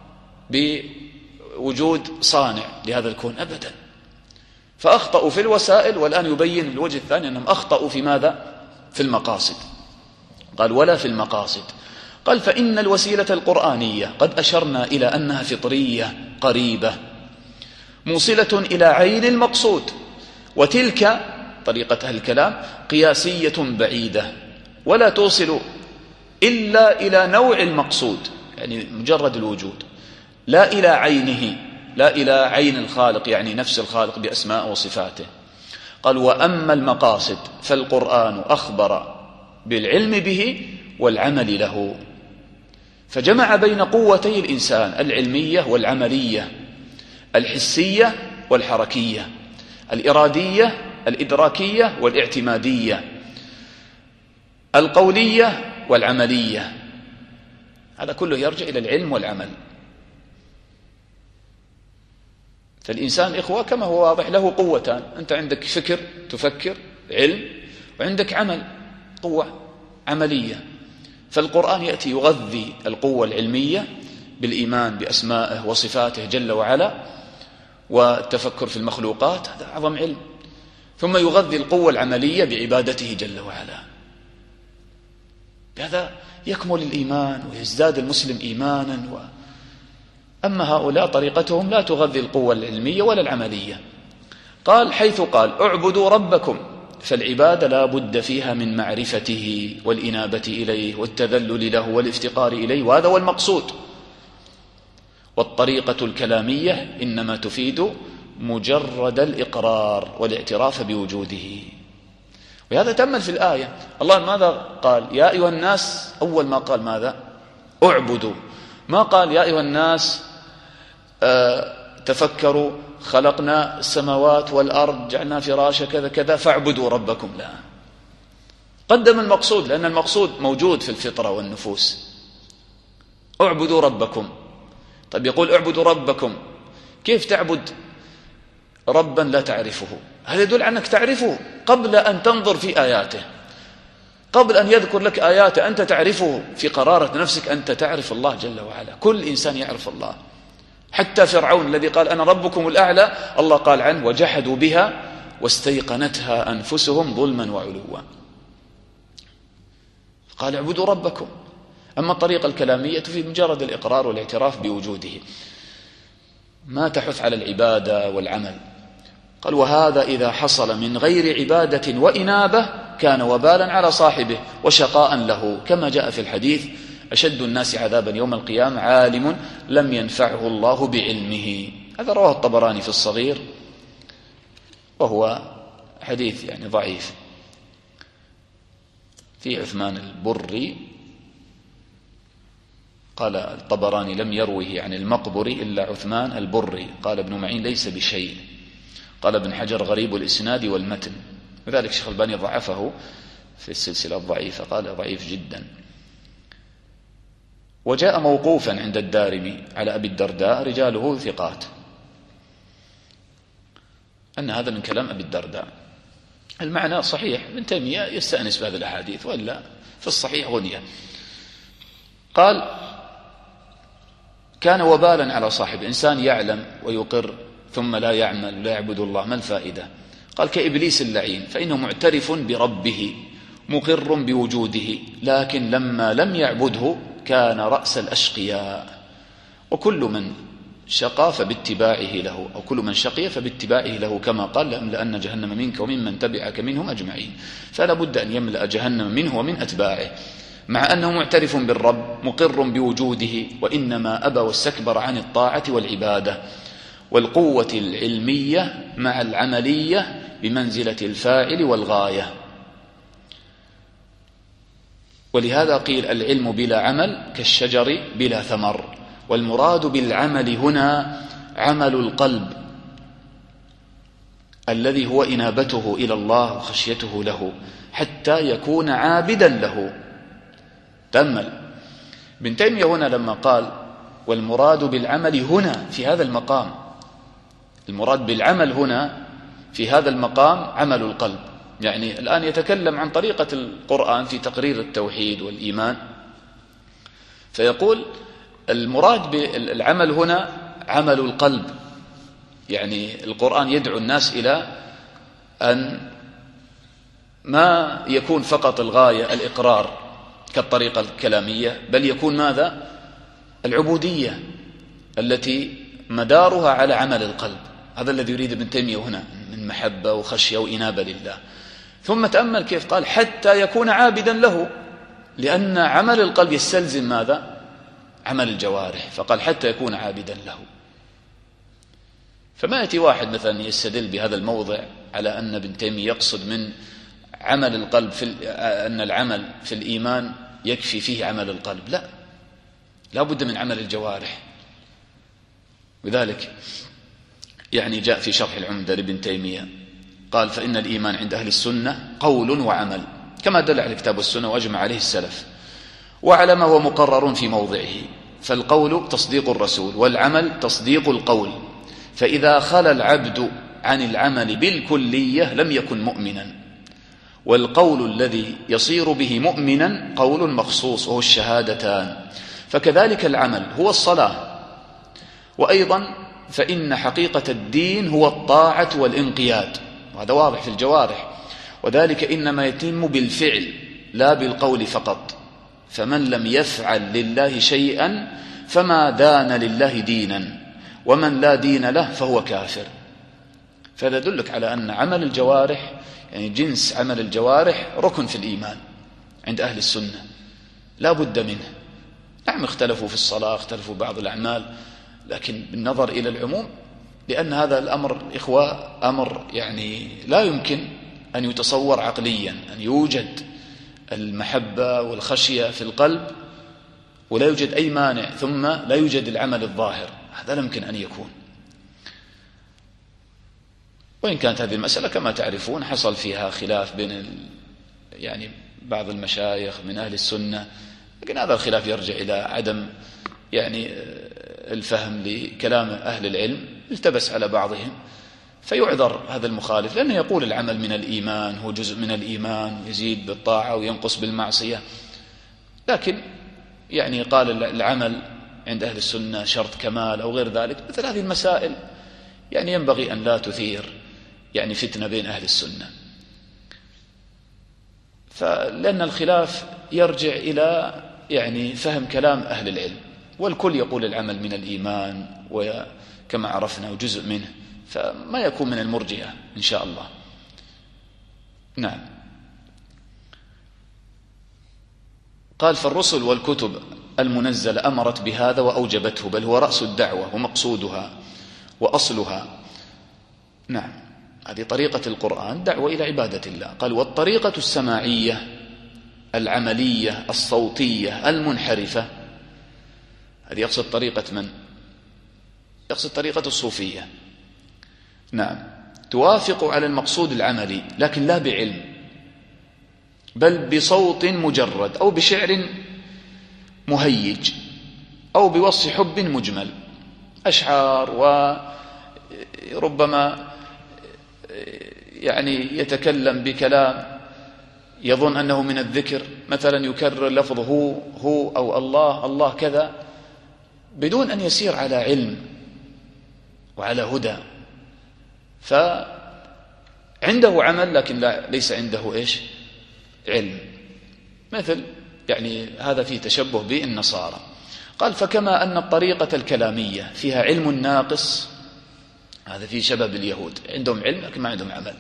بوجود صانع لهذا الكون أبدا. فأخطأوا في الوسائل، والآن يبين الوجه الثاني أنهم أخطأوا في ماذا؟ في المقاصد. قال ولا في المقاصد. قال فإن الوسيلة القرآنية قد أشرنا إلى أنها فطرية قريبة موصلة إلى عين المقصود، وتلك طريقة أهل الكلام قياسية بعيدة ولا توصل إلا إلى نوع المقصود، يعني مجرد الوجود، لا إلى عينه، لا إلى عين الخالق، يعني نفس الخالق بأسماء وصفاته. قال وأما المقاصد فالقرآن أخبر بالعلم به والعمل له، فجمع بين قوتي الإنسان العلمية والعملية، الحسية والحركية، الإرادية الإدراكية والاعتمادية، القولية والعملية. هذا كله يرجع إلى العلم والعمل. فالإنسان إخوة كما هو واضح له قوتان، أنت عندك فكر تفكر علم، وعندك عمل قوة عملية. فالقرآن يأتي يغذي القوة العلمية بالإيمان بأسمائه وصفاته جل وعلا والتفكر في المخلوقات، هذا أعظم علم، ثم يغذي القوة العملية بعبادته جل وعلا. بهذا يكمل الإيمان ويزداد المسلم إيمانا. أما هؤلاء طريقتهم لا تغذي القوة العلمية ولا العملية. قال حيث قال اعبدوا ربكم، فالعبادة لا بد فيها من معرفته والإنابة إليه والتذلل له والافتقار إليه، وهذا هو المقصود. والطريقة الكلامية إنما تفيد مجرد الإقرار والاعتراف بوجوده. وهذا تأمل في الآية، الله ماذا قال؟ يا أيها الناس، أول ما قال ماذا؟ اعبدوا. ما قال يا أيها الناس تفكروا خلقنا السماوات والأرض جعلنا فراشا كذا كذا فاعبدوا ربكم، لا، قدم المقصود، لأن المقصود موجود في الفطرة والنفوس. اعبدوا ربكم. طيب يقول اعبدوا ربكم، كيف تعبد ربا لا تعرفه؟ هذا يدل على أنك تعرفه قبل أن تنظر في آياته، قبل أن يذكر لك آياته أنت تعرفه في قرارة نفسك، أنت تعرف الله جل وعلا. كل إنسان يعرف الله، حتى فرعون الذي قال أنا ربكم الأعلى، الله قال عنه وجحدوا بها واستيقنتها أنفسهم ظلما وعلوا. قال اعبدوا ربكم. أما الطريقة الكلامية في مجرد الإقرار والاعتراف بوجوده، ما تحث على العبادة والعمل. قال وهذا إذا حصل من غير عبادة وإنابة كان وبالا على صاحبه وشقاء له، كما جاء في الحديث أشد الناس عذابا يوم القيامة عالم لم ينفعه الله بعلمه. هذا رواه الطبراني في الصغير، وهو حديث يعني ضعيف. في عثمان البري قال الطبراني لم يروه عن المقبري إلا عثمان البري، قال ابن معين ليس بشيء، قال ابن حجر غريب الإسناد والمتن، وذلك الشيخ الباني ضعفه في السلسلة الضعيفة، قال ضعيف جدا. وجاء موقوفا عند الدارمي على أبي الدرداء رجاله ثقات، أن هذا من كلام أبي الدرداء. المعنى صحيح، ابن تيمية يستأنس بهذه الأحاديث، وإلا في الصحيح غنية. قال كان وبالا على صاحب، إنسان يعلم ويقر ثم لا يعمل لا يعبد الله، ما الفائدة؟ قال كإبليس اللعين، فإنه معترف بربه مقر بوجوده، لكن لما لم يعبده كان رأس الأشقياء، وكل من شقى فباتباعه له، أو كل من شقي فباتباعه له، كما قال لأملأن جهنم منك وممن تبعك منهم أجمعين. فلا بد أن يملأ جهنم منه ومن أتباعه، مع أنه معترف بالرب مقر بوجوده، وإنما أبى واستكبر عن الطاعة والعبادة. والقوة العلمية مع العملية بمنزلة الفاعل والغاية. ولهذا قيل العلم بلا عمل كالشجر بلا ثمر. والمراد بالعمل هنا عمل القلب الذي هو إنابته إلى الله وخشيته له حتى يكون عابدا له. تأمل ابن تيمية هنا لما قال والمراد بالعمل هنا في هذا المقام، المراد بالعمل هنا في هذا المقام عمل القلب. يعني الآن يتكلم عن طريقة القرآن في تقرير التوحيد والإيمان، فيقول المراد بالعمل هنا عمل القلب. يعني القرآن يدعو الناس إلى أن ما يكون فقط الغاية الإقرار كالطريقة الكلامية، بل يكون ماذا؟ العبودية التي مدارها على عمل القلب. هذا الذي يريد ابن تيمية هنا من محبة وخشية وإنابة لله. ثم تأمل كيف قال حتى يكون عابدا له، لأن عمل القلب يستلزم ماذا؟ عمل الجوارح، فقال حتى يكون عابدا له. فما يأتي واحد مثلا يستدل بهذا الموضع على أن ابن تيمية يقصد من عمل القلب أن العمل في الإيمان يكفي فيه عمل القلب. لا بد من عمل الجوارح. وذلك يعني جاء في شرح العمدة لابن تيمية قال فإن الإيمان عند أهل السنة قول وعمل، كما دل على الكتاب والسنة وأجمع عليه السلف، وعلى ما هو مقرر في موضعه. فالقول تصديق الرسول، والعمل تصديق القول. فإذا خلى العبد عن العمل بالكلية لم يكن مؤمنا. والقول الذي يصير به مؤمنا قول مخصوص وهو الشهادتان. فكذلك العمل هو الصلاة. وأيضا فإن حقيقة الدين هو الطاعة والانقياد، وهذا واضح في الجوارح. وذلك إنما يتم بالفعل لا بالقول فقط. فمن لم يفعل لله شيئا فما دان لله دينا، ومن لا دين له فهو كافر. فهذا يدلك على أن عمل الجوارح يعني جنس عمل الجوارح ركن في الإيمان عند أهل السنة لا بد منه. نعم اختلفوا في الصلاة، اختلفوا بعض الأعمال، لكن بالنظر إلى العموم، لأن هذا الأمر إخوة أمر يعني لا يمكن أن يتصور عقليا أن يوجد المحبة والخشية في القلب ولا يوجد أي مانع، ثم لا يوجد العمل الظاهر. هذا لا يمكن أن يكون. وإن كانت هذه المسألة كما تعرفون حصل فيها خلاف بين يعني بعض المشايخ من أهل السنة، لكن هذا الخلاف يرجع إلى عدم يعني الفهم لكلام أهل العلم، التبس على بعضهم، فيعذر هذا المخالف لأنه يقول العمل من الإيمان هو جزء من الإيمان، يزيد بالطاعة وينقص بالمعصية. لكن يعني قال العمل عند أهل السنة شرط كمال أو غير ذلك. مثل هذه المسائل يعني ينبغي أن لا تثير يعني فتنة بين أهل السنة، لأن الخلاف يرجع إلى يعني فهم كلام أهل العلم، والكل يقول العمل من الإيمان وكما عرفنا وجزء منه، فما يكون من المرجئة إن شاء الله. نعم. قال فالرسل والكتب المنزلة أمرت بهذا وأوجبته، بل هو رأس الدعوة ومقصودها وأصلها. نعم، هذه طريقة القرآن دعوة إلى عبادة الله. قال والطريقة السماعية العملية الصوتية المنحرفة، هذه يقصد طريقة من؟ يقصد طريقة الصوفية. نعم، توافق على المقصود العملي لكن لا بعلم، بل بصوت مجرد أو بشعر مهيج أو بوصف حب مجمل، أشعار، وربما يعني يتكلم بكلام يظن أنه من الذكر، مثلا يكرر لفظ هو أو الله كذا، بدون أن يسير على علم وعلى هدى. فعنده عمل لكن ليس عنده علم. مثل يعني هذا فيه تشبه بالنصارى. قال فكما أن الطريقة الكلامية فيها علم ناقص، هذا فيه شبه باليهود، عندهم علم لكن ما عندهم عمل،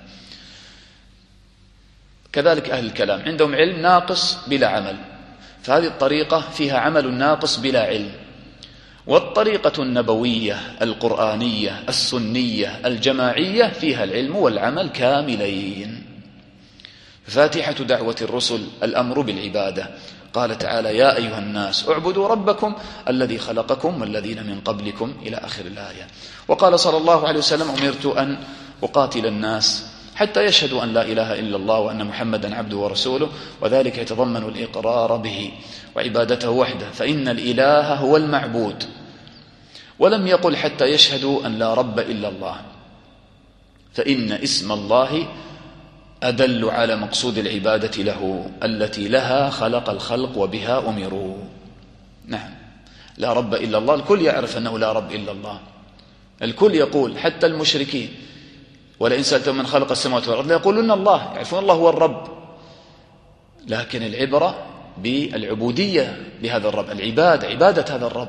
كذلك أهل الكلام عندهم علم ناقص بلا عمل، فهذه الطريقة فيها عمل ناقص بلا علم. والطريقة النبوية القرآنية السنية الجماعية فيها العلم والعمل كاملين. فاتحة دعوة الرسل الأمر بالعبادة، قال تعالى يا أيها الناس اعبدوا ربكم الذي خلقكم والذين من قبلكم إلى آخر الآية. وقال صلى الله عليه وسلم أمرت أن أقاتل الناس حتى يشهدوا أن لا إله إلا الله وأن محمدا عبده ورسوله، وذلك يتضمن الإقرار به وعبادته وحده، فإن الإله هو المعبود. ولم يقل حتى يشهدوا أن لا رب إلا الله، فإن اسم الله أدل على مقصود العبادة له التي لها خلق الخلق وبها أمروا. نعم، لا رب إلا الله، الكل يعرف أنه لا رب إلا الله، الكل يقول حتى المشركين ولئن سألتهم من خلق السماوات والأرض يقولون الله، يعرفون الله هو الرب، لكن العبرة بالعبودية لهذا الرب، عبادة هذا الرب.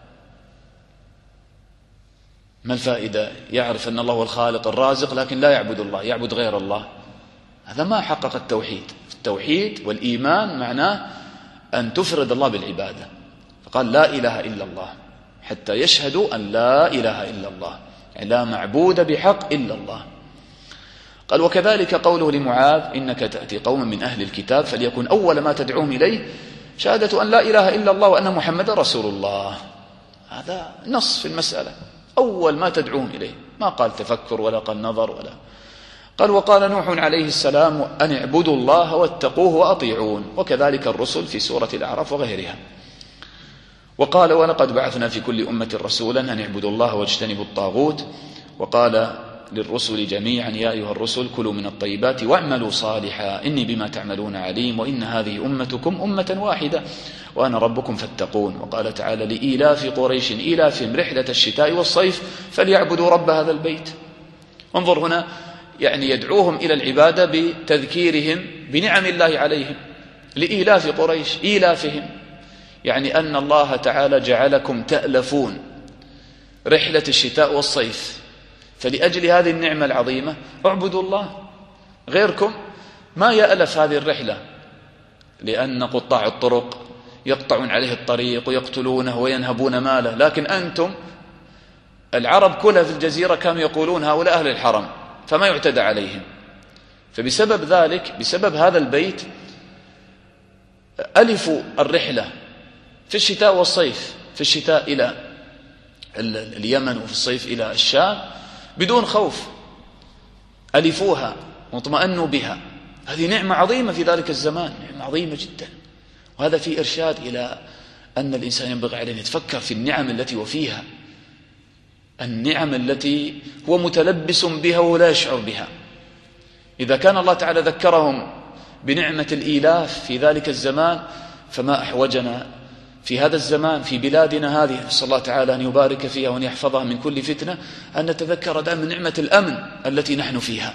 ما الفائدة؟ يعرف أن الله هو الخالق الرازق لكن لا يعبد الله، يعبد غير الله، هذا ما حقق التوحيد. التوحيد والإيمان معناه أن تفرد الله بالعبادة، فقال لا إله إلا الله حتى يشهدوا أن لا إله إلا الله، يعني لا معبود بحق إلا الله. قال وكذلك قوله لمعاذ إنك تأتي قوما من أهل الكتاب فليكن أول ما تدعوهم إليه شهادة أن لا إله إلا الله وأن محمد رسول الله، هذا نص في المسألة، أول ما تدعوهم إليه، ما قال تفكر ولا قال نظر ولا. قال وقال نوح عليه السلام أن اعبدوا الله واتقوه وأطيعون، وكذلك الرسل في سورة الأعراف وغيرها. وقال ولقد بعثنا في كل أمة رسولا أن اعبدوا الله واجتنبوا الطاغوت. وقال للرسل جميعا يا أيها الرسل كلوا من الطيبات واعملوا صالحا إني بما تعملون عليم وإن هذه أمتكم أمة واحدة وأنا ربكم فاتقون. وقال تعالى لإيلاف قريش إيلافهم رحلة الشتاء والصيف فليعبدوا رب هذا البيت. انظر هنا، يعني يدعوهم إلى العبادة بتذكيرهم بنعم الله عليهم. لإيلاف قريش، إيلافهم يعني أن الله تعالى جعلكم تألفون رحلة الشتاء والصيف، فلأجل هذه النعمة العظيمة اعبدوا الله. غيركم ما يألف هذه الرحلة لأن قطاع الطرق يقطعون عليه الطريق ويقتلونه وينهبون ماله، لكن أنتم العرب كلها في الجزيرة كانوا يقولون هؤلاء أهل الحرم فما يعتدى عليهم. فبسبب ذلك، بسبب هذا البيت ألفوا الرحلة في الشتاء والصيف، في الشتاء إلى اليمن وفي الصيف إلى الشام بدون خوف، ألفوها واطمأنوا بها. هذه نعمة عظيمة في ذلك الزمان، نعمة عظيمة جدا. وهذا في إرشاد إلى أن الإنسان ينبغي عليه أن يتفكر في النعم التي وفيها، النعم التي هو متلبس بها ولا يشعر بها. إذا كان الله تعالى ذكرهم بنعمة الإيلاف في ذلك الزمان، فما أحوجنا في هذا الزمان في بلادنا هذه، نسأل الله تعالى أن يبارك فيها وأن يحفظها من كل فتنة، أن نتذكر دائما نعمة الأمن التي نحن فيها.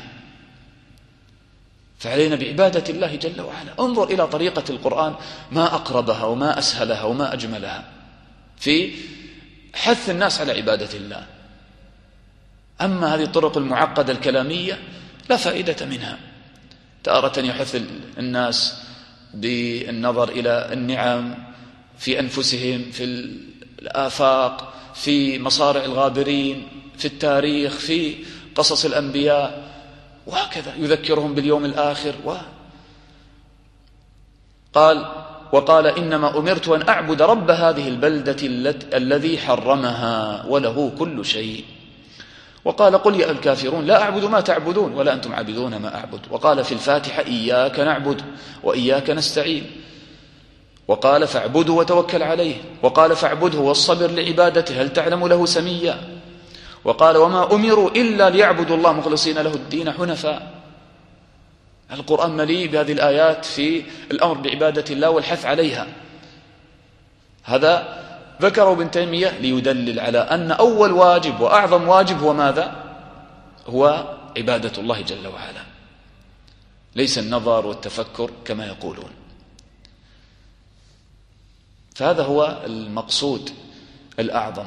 فعلينا بعبادة الله جل وعلا. انظر إلى طريقة القرآن، ما أقربها وما أسهلها وما أجملها في حث الناس على عبادة الله. أما هذه الطرق المعقدة الكلامية لا فائدة منها. تارة يحث الناس بالنظر إلى النعم في أنفسهم، في الآفاق، في مصارع الغابرين، في التاريخ، في قصص الأنبياء، وهكذا يذكرهم باليوم الآخر. وقال إنما أمرت أن أعبد رب هذه البلدة الذي حرمها وله كل شيء. وقال قل يا الكافرون لا أعبد ما تعبدون ولا أنتم عابدون ما أعبد. وقال في الفاتحة إياك نعبد وإياك نستعين. وقال فاعبده وتوكل عليه. وقال فاعبده والصبر لعبادته هل تعلم له سميا. وقال وما أمروا إلا ليعبدوا الله مخلصين له الدين حنفاء. القرآن مليء بهذه الآيات في الأمر بعبادة الله والحث عليها. هذا ذكره ابن تيمية ليدلل على أن أول واجب وأعظم واجب هو ماذا؟ هو عبادة الله جل وعلا، ليس النظر والتفكر كما يقولون. فهذا هو المقصود الأعظم.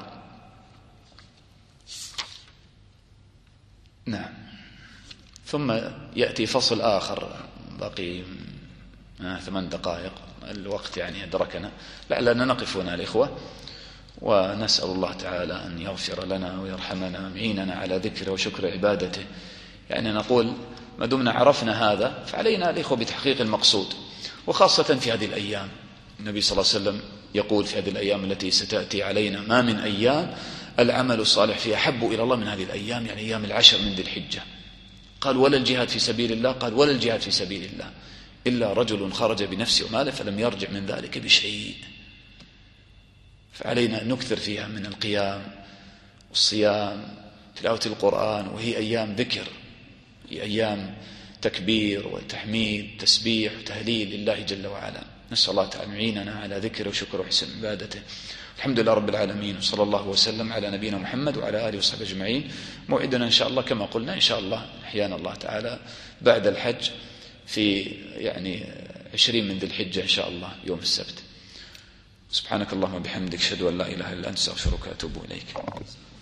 نعم. ثم يأتي فصل آخر، باقي 8 دقائق، الوقت يعني أدركنا، لعلنا نقف هنا الإخوة، ونسأل الله تعالى أن يغفر لنا ويرحمنا ويعيننا على ذكره وشكر عبادته. يعني نقول ما دمنا عرفنا هذا فعلينا الإخوة بتحقيق المقصود، وخاصة في هذه الأيام. النبي صلى الله عليه وسلم يقول في هذه الأيام التي ستأتي علينا: ما من أيام العمل الصالح فيها أحب إلى الله من هذه الأيام، يعني أيام العشر من ذي الحجة. قال: ولا الجهاد في سبيل الله؟ قال: ولا الجهاد في سبيل الله إلا رجل خرج بنفسه وماله فلم يرجع من ذلك بشيء. فعلينا أن نكثر فيها من القيام والصيام، تلاوة القرآن، وهي أيام ذكر، هي أيام تكبير وتحميد تسبيح وتهليل لله جل وعلا. نسأل الله تعالى أن يعيننا على ذكره وشكره وحسن عبادته. الحمد لله رب العالمين، وصلى الله وسلم على نبينا محمد وعلى آله وصحبه أجمعين. موعدنا إن شاء الله كما قلنا إن شاء الله أحيانا الله تعالى بعد الحج في يعني 20 من ذي الحجة إن شاء الله يوم السبت. سبحانك اللهم وبحمدك، أشهد أن لا إله إلا أنت، أستغفرك وأتوب إليك.